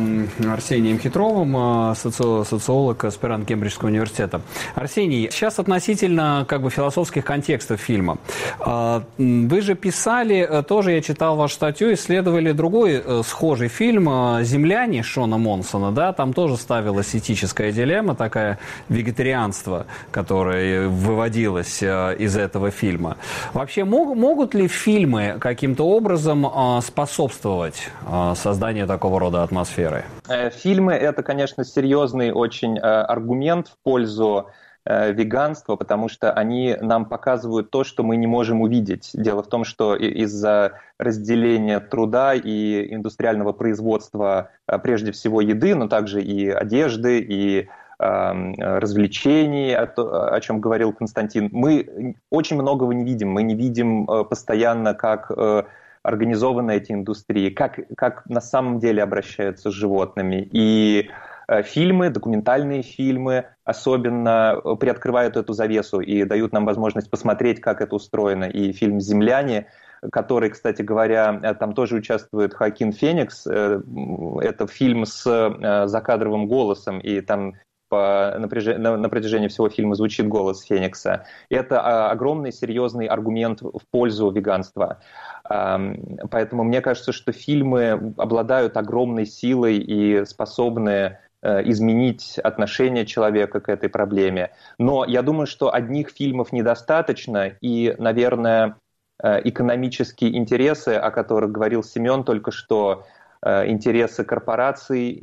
Хитровым, социолог, аспирант Кембриджского университета. Арсений, сейчас относительно философских контекстов фильма. Вы же писали, тоже я читал вашу статью, исследовали другой схожий фильм «Земляне» Шона Монсона, да, там тоже ставилась этическая дилемма, такая вегетарианство, которое выводилось из этого фильма. Вообще могут ли фильмы каким-то образом способствовать созданию такого рода атмосферы? Фильмы – это, конечно, серьезный очень аргумент в пользу веганства, потому что они нам показывают то, что мы не можем увидеть. Дело в том, что из-за разделения труда и индустриального производства прежде всего еды, но также и одежды, и развлечений, о чем говорил Константин, мы очень многого не видим. Мы не видим постоянно, как организованы эти индустрии, как на самом деле обращаются с животными. И фильмы, документальные фильмы особенно приоткрывают эту завесу и дают нам возможность посмотреть, как это устроено. И фильм «Земляне», который, кстати говоря, там тоже участвует Хоакин Феникс, это фильм с закадровым голосом, и там на протяжении всего фильма звучит голос Феникса. Это огромный серьезный аргумент в пользу веганства. Поэтому мне кажется, что фильмы обладают огромной силой и способны изменить отношение человека к этой проблеме. Но я думаю, что одних фильмов недостаточно, и, наверное, экономические интересы, о которых говорил Семен только что, интересы корпораций,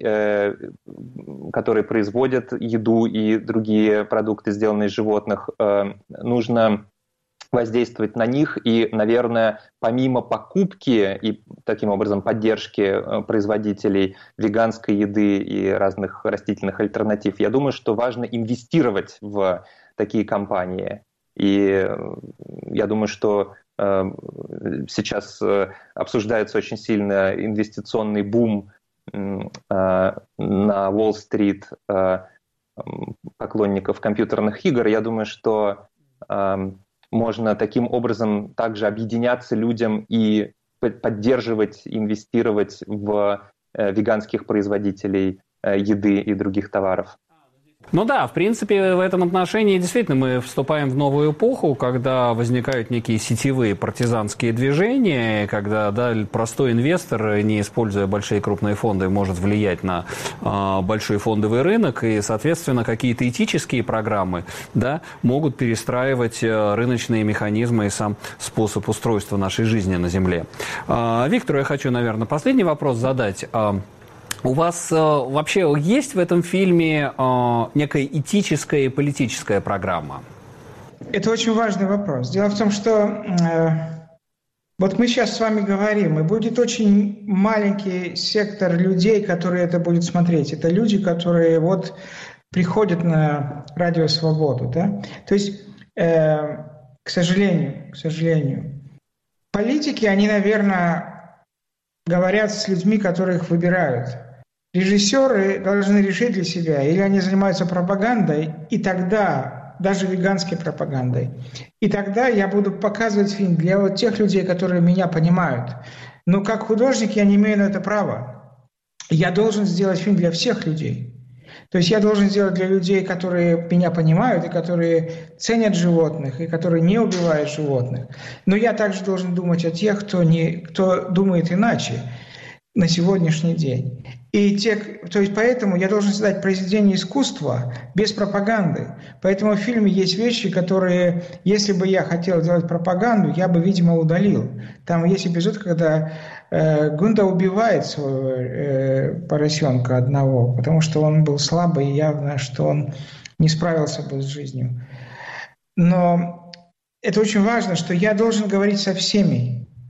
которые производят еду и другие продукты, сделанные из животных, нужно воздействовать на них. И, наверное, помимо покупки и таким образом поддержки производителей веганской еды и разных растительных альтернатив, я думаю, что важно инвестировать в такие компании. И я думаю, что сейчас обсуждается очень сильно инвестиционный бум на Уолл-стрит поклонников компьютерных игр. Я думаю, что можно таким образом также объединяться людям и поддерживать, инвестировать в веганских производителей еды и других товаров. Ну да, в принципе, в этом отношении действительно мы вступаем в новую эпоху, когда возникают некие сетевые партизанские движения, когда простой инвестор, не используя большие крупные фонды, может влиять на большой фондовый рынок, и, соответственно, какие-то этические программы могут перестраивать рыночные механизмы и сам способ устройства нашей жизни на Земле. Виктору я хочу, наверное, последний вопрос задать. У вас вообще есть в этом фильме некая этическая и политическая программа? Это очень важный вопрос. Дело в том, что вот мы сейчас с вами говорим, и будет очень маленький сектор людей, которые это будут смотреть. Это люди, которые приходят на Радио Свободу. Да? То есть, к сожалению, политики, они, наверное, говорят с людьми, которых выбирают. Режиссеры должны решить для себя, или они занимаются пропагандой, и тогда, даже веганской пропагандой, и тогда я буду показывать фильм для тех людей, которые меня понимают. Но как художник я не имею на это права. Я должен сделать фильм для всех людей. То есть я должен сделать для людей, которые меня понимают, и которые ценят животных, и которые не убивают животных. Но я также должен думать о тех, кто думает иначе на сегодняшний день. То есть поэтому я должен создать произведение искусства без пропаганды. Поэтому в фильме есть вещи, которые, если бы я хотел делать пропаганду, я бы, видимо, удалил. Там есть эпизод, когда Гунда убивает своего поросенка одного, потому что он был слабый, и явно, что он не справился бы с жизнью. Но это очень важно, что я должен говорить со всеми.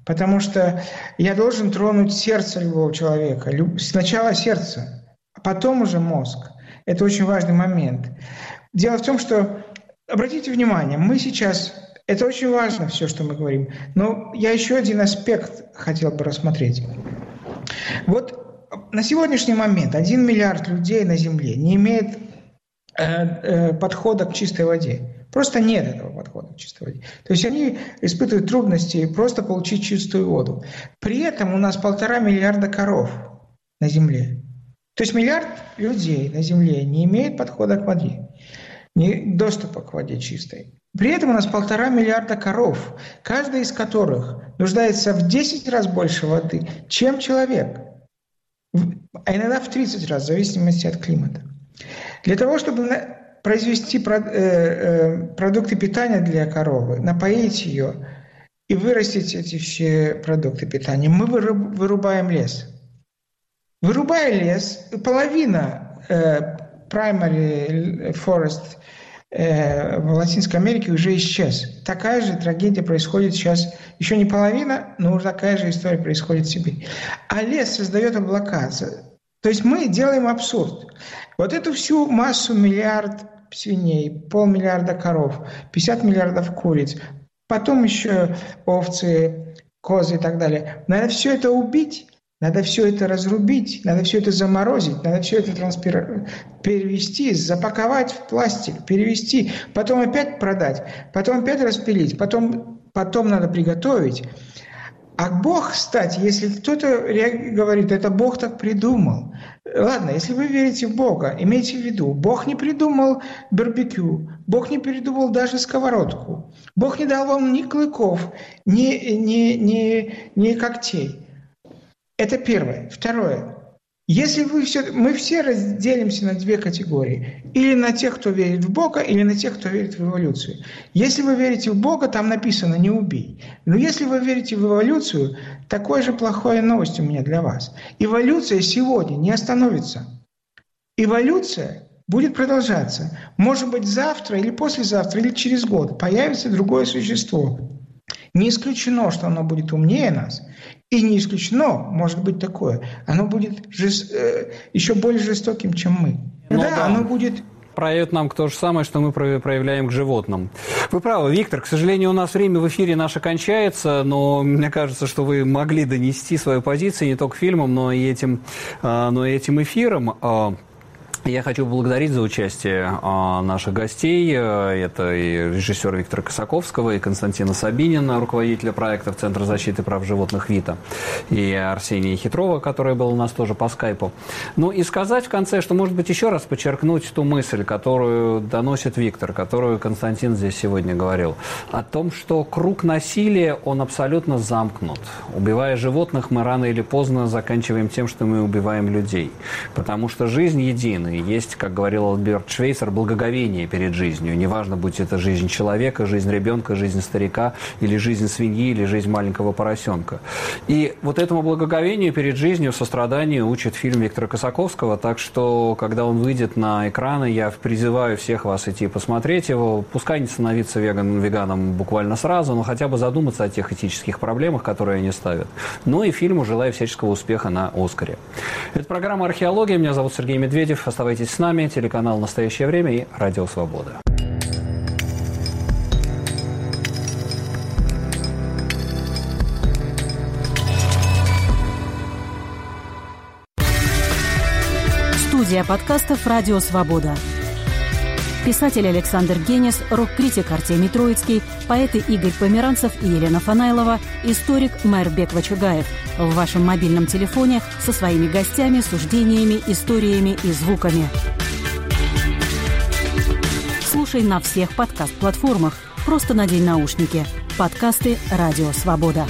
Потому что я должен тронуть сердце любого человека. Сначала сердце, а потом уже мозг. Это очень важный момент. Дело в том, что, обратите внимание, мы сейчас... Это очень важно, все, что мы говорим. Но я еще один аспект хотел бы рассмотреть. Вот на сегодняшний момент 1 миллиард людей на Земле не имеет подхода к чистой воде. Просто нет этого подхода к чистой воде. То есть они испытывают трудности просто получить чистую воду. При этом у нас 1,5 миллиарда коров на Земле. То есть 1 миллиард людей на Земле не имеет подхода к воде, не доступа к воде чистой. При этом у нас 1,5 миллиарда коров, каждая из которых нуждается в 10 раз больше воды, чем человек. А иногда в 30 раз, в зависимости от климата. Для того, чтобы произвести продукты питания для коровы, напоить ее и вырастить эти все продукты питания, мы вырубаем лес. Вырубая лес, половина primary forest в Латинской Америке уже исчез. Такая же трагедия происходит сейчас, еще не половина, но уже такая же история происходит в Сибири. А лес создает облака. То есть мы делаем абсурд. Вот эту всю массу миллиард свиней, 500 миллиарда коров, 50 миллиардов куриц, потом еще овцы, козы и так далее. Надо все это убить. Надо все это разрубить, надо все это заморозить, надо все это перевести, запаковать в пластик, перевести, потом опять продать, потом опять распилить, потом надо приготовить. А Бог, кстати, если кто-то говорит, это Бог так придумал. Ладно, если вы верите в Бога, имейте в виду, Бог не придумал барбекю, Бог не придумал даже сковородку, Бог не дал вам ни клыков, ни когтей. Это первое. Второе. Если мы все разделимся на 2 категории. Или на тех, кто верит в Бога, или на тех, кто верит в эволюцию. Если вы верите в Бога, там написано «не убей». Но если вы верите в эволюцию, такой же плохая новость у меня для вас. Эволюция сегодня не остановится. Эволюция будет продолжаться. Может быть, завтра или послезавтра, или через год появится другое существо. Не исключено, что оно будет умнее нас. И не исключено, может быть такое, оно будет еще более жестоким, чем мы. Да, оно будет... Проявит нам то же самое, что мы проявляем к животным. Вы правы, Виктор, к сожалению, у нас время в эфире наше кончается, но мне кажется, что вы могли донести свою позицию не только фильмом, но и этим эфиром. Я хочу поблагодарить за участие наших гостей. Это и режиссера Виктора Косаковского, и Константина Сабинина, руководителя проекта Центра защиты прав животных ВИТА, и Арсения Хитрова, которая была у нас тоже по скайпу. Ну и сказать в конце, что, может быть, еще раз подчеркнуть ту мысль, которую доносит Виктор, которую Константин здесь сегодня говорил, о том, что круг насилия, он абсолютно замкнут. Убивая животных, мы рано или поздно заканчиваем тем, что мы убиваем людей. Потому что жизнь едина. Есть, как говорил Альберт Швейцер, благоговение перед жизнью. Неважно, будь это жизнь человека, жизнь ребенка, жизнь старика, или жизнь свиньи, или жизнь маленького поросенка. И вот этому благоговению перед жизнью, состраданию учит фильм Виктора Косаковского. Так что, когда он выйдет на экраны, я призываю всех вас идти посмотреть его. Пускай не становиться веганом буквально сразу, но хотя бы задуматься о тех этических проблемах, которые они ставят. Ну и фильму желаю всяческого успеха на «Оскаре». Это программа «Археология». Меня зовут Сергей Медведев. Оставайтесь с нами. Телеканал «Настоящее время» и Радио Свобода. Студия подкастов «Радио Свобода». Писатель Александр Генис, рок-критик Артемий Троицкий, поэты Игорь Померанцев и Елена Фанаилова, историк Майрбек Вачугаев. В вашем мобильном телефоне со своими гостями, суждениями, историями и звуками. Слушай на всех подкаст-платформах. Просто надень наушники. Подкасты «Радио Свобода».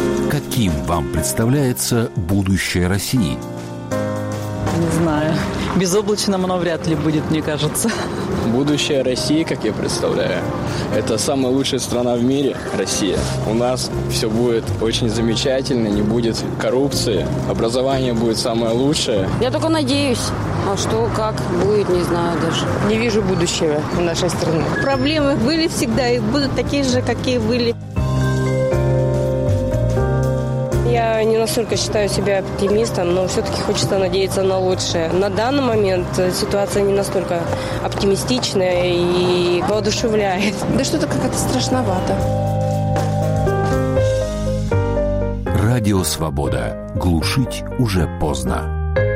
Каким вам представляется будущее России? Не знаю. безоблачным оно вряд ли будет, мне кажется. Будущее России, как я представляю, это самая лучшая страна в мире, Россия. У нас все будет очень замечательно, не будет коррупции, образование будет самое лучшее. Я только надеюсь. А что, как будет, не знаю даже. Не вижу будущего в нашей стране. Проблемы были всегда и будут такие же, какие были. Я не настолько считаю себя оптимистом, но все-таки хочется надеяться на лучшее. На данный момент ситуация не настолько оптимистичная и воодушевляет. Да что-то как-то страшновато. Радио «Свобода». Глушить уже поздно.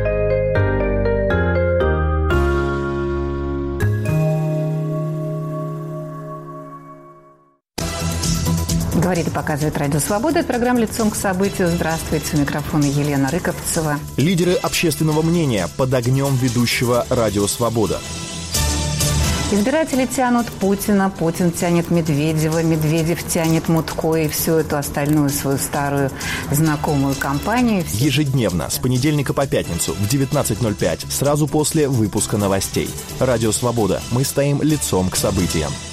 Говорит и показывает Радио Свобода. Это программа «Лицом к событию». Здравствуйте. У микрофона Елена Рыковцева. Лидеры общественного мнения под огнем ведущего Радио Свобода. Избиратели тянут Путина, Путин тянет Медведева, Медведев тянет Мутко и всю эту остальную свою старую знакомую компанию. Ежедневно, с понедельника по пятницу в 19:05, сразу после выпуска новостей. Радио Свобода. Мы стоим лицом к событиям.